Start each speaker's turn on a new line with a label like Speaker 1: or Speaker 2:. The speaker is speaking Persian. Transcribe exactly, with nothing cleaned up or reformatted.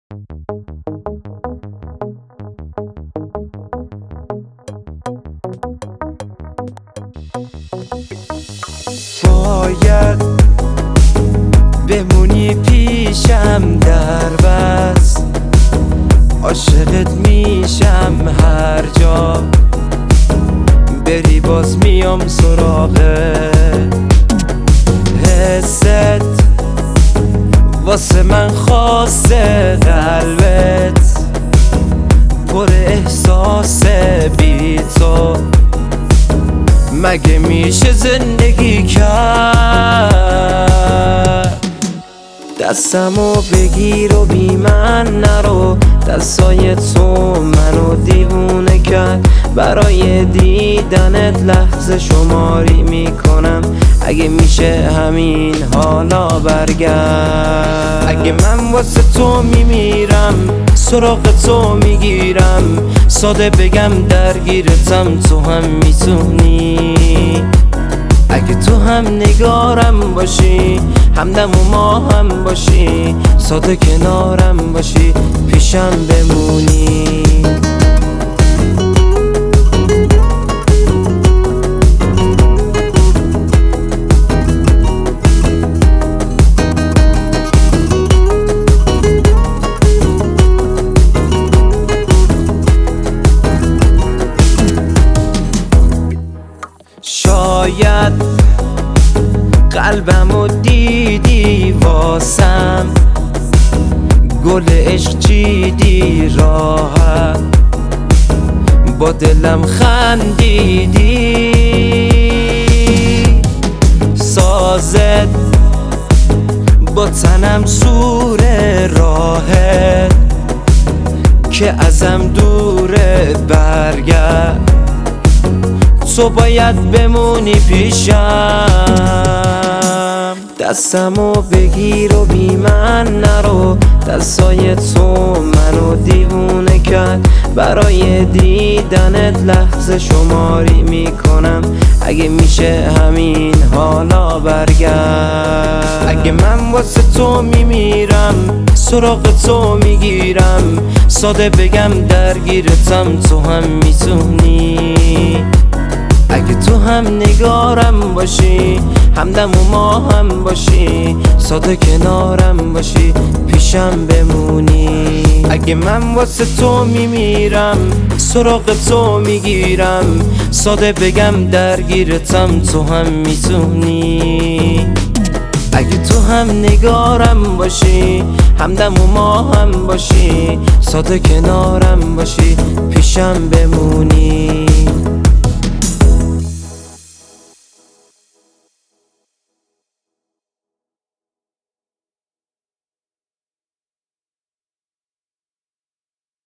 Speaker 1: باید بمونی پیشم در بس، عاشقت میشم هر جا بری باز میام سراغ حست، واسه من خاصه قلبت پر احساس بی تو، مگه میشه زندگی کرد؟ دستمو بگیر و بی من نرو، دستای تو منو دیوونه کرد، برای دیدنت لحظه شماری میکنم، اگه میشه همین حالا برگرد. اگه من واسه تو میمیرم سراغ تو میگیرم، ساده بگم درگیرتم تو هم میتونی، اگه تو هم نگارم باشی همدم و ما هم باشی، ساده کنارم باشی پیشم بمونی. شاید قلبمو دیدی واسم، گل عشق چیدی راحت، با دلم خندیدی، سازت با تنم سور راهت که ازم دوره برگرد، تو باید بمونی پیشم. دستمو بگیر و بی من نرو، دستای تو منو دیوونه کرد، برای دیدنت لحظه شماری میکنم، اگه میشه همین حالا برگرد. اگه من واسه تو میمیرم سراغ تو میگیرم، ساده بگم درگیرتم تو هم میتونی، اگه تو هم نگارم باشی همدم و ما هم باشی، ساده کنارم باشی پیشم بمونی. اگه من واسه تو میمیرم سراغ تو میگیرم، ساده بگم درگیرتم تو هم میتونی، اگه تو هم نگارم باشی همدم و ما هم باشی، ساده کنارم باشی پیشم بمونی.